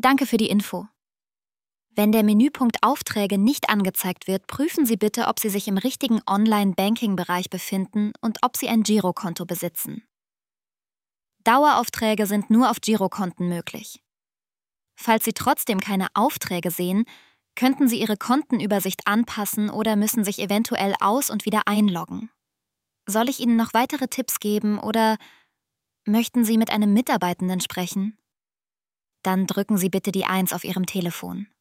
Danke für die Info. Wenn der Menüpunkt Aufträge nicht angezeigt wird, prüfen Sie bitte, ob Sie sich im richtigen Online-Banking-Bereich befinden und ob Sie ein Girokonto besitzen. Daueraufträge sind nur auf Girokonten möglich. Falls Sie trotzdem keine Aufträge sehen, könnten Sie Ihre Kontenübersicht anpassen oder müssen sich eventuell aus- und wieder einloggen. Soll ich Ihnen noch weitere Tipps geben oder möchten Sie mit einem Mitarbeitenden sprechen? Dann drücken Sie bitte die 1 auf Ihrem Telefon.